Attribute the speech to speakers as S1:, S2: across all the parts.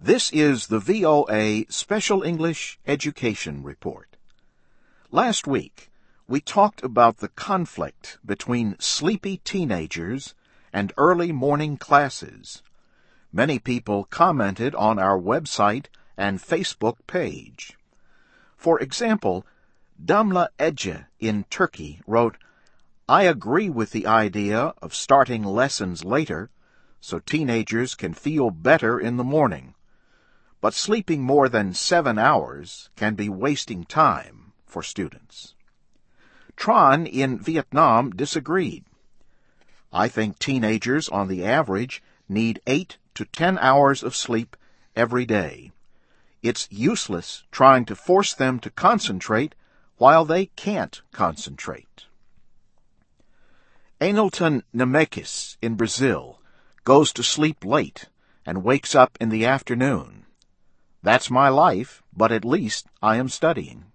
S1: This is the VOA Special English Education Report. Last week, we talked about the conflict between sleepy teenagers and early morning classes. Many people commented on our website and Facebook page. For example, Damla Ece in Turkey wrote, "I agree with the idea of starting lessons later so teenagers can feel better in the morning. But sleeping more than 7 hours can be wasting time for students." Tran in Vietnam disagreed. "I think teenagers on the average need 8 to 10 hours of sleep every day. It's useless trying to force them to concentrate while they can't concentrate." Enelton Nemekis in Brazil goes to sleep late and wakes up in the afternoon. "That's my life, but at least I am studying."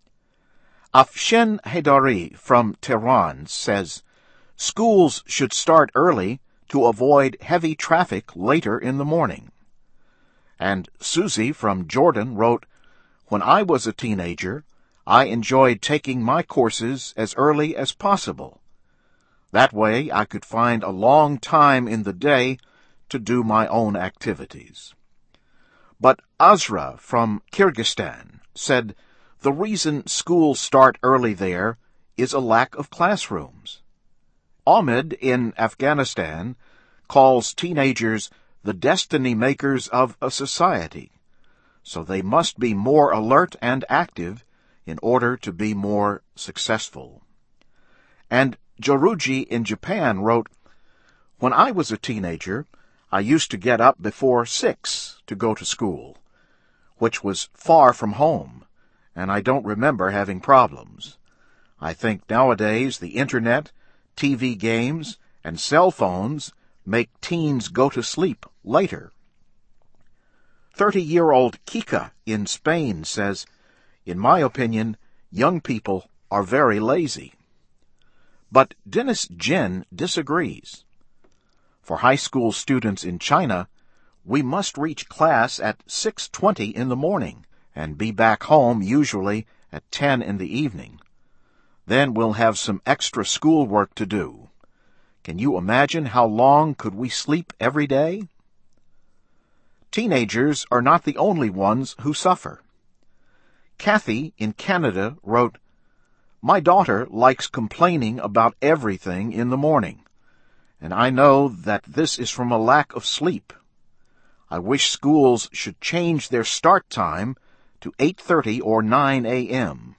S1: Afshin Hedari from Tehran says, "Schools should start early to avoid heavy traffic later in the morning." And Susie from Jordan wrote, "When I was a teenager, I enjoyed taking my courses as early as possible. That way I could find a long time in the day to do my own activities." But Azra from Kyrgyzstan said, "The reason schools start early there is a lack of classrooms." Ahmed in Afghanistan calls teenagers the destiny makers of a society, so they must be more alert and active in order to be more successful. And Joruji in Japan wrote, "When I was a teenager, I used to get up before 6 to go to school, which was far from home, and I don't remember having problems. I think nowadays the Internet, TV games, and cell phones make teens go to sleep later." 30-year-old Kika in Spain says, "In my opinion, young people are very lazy." But Dennis Jin disagrees. For high school students in China, we must reach class at 6:20 in the morning and be back home usually at 10 in the evening. Then we'll have some extra schoolwork to do. Can you imagine how long could we sleep every day? Teenagers are not the only ones who suffer. Kathy in Canada wrote, "My daughter likes complaining about everything in the morning, and I know that this is from a lack of sleep. I wish schools should change their start time to 8:30 or 9 a.m.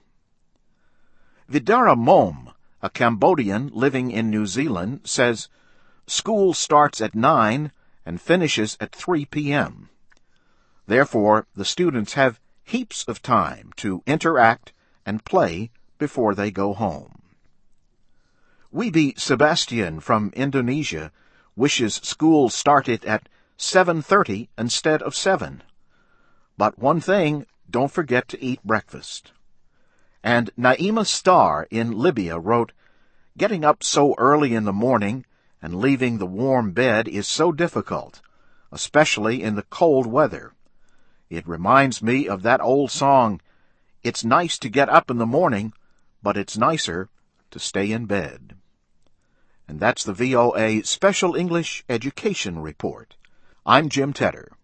S1: Vidara Mom, a Cambodian living in New Zealand, says, "School starts at 9 and finishes at 3 p.m. Therefore, the students have heaps of time to interact and play before they go home." Wibi Sebastian from Indonesia wishes school started at 7:30 instead of 7. But one thing, don't forget to eat breakfast. And Naima Star in Libya wrote, "Getting up so early in the morning and leaving the warm bed is so difficult, especially in the cold weather. It reminds me of that old song, 'It's nice to get up in the morning, but it's nicer to stay in bed.'" And that's the VOA Special English Education Report. I'm Jim Tedder.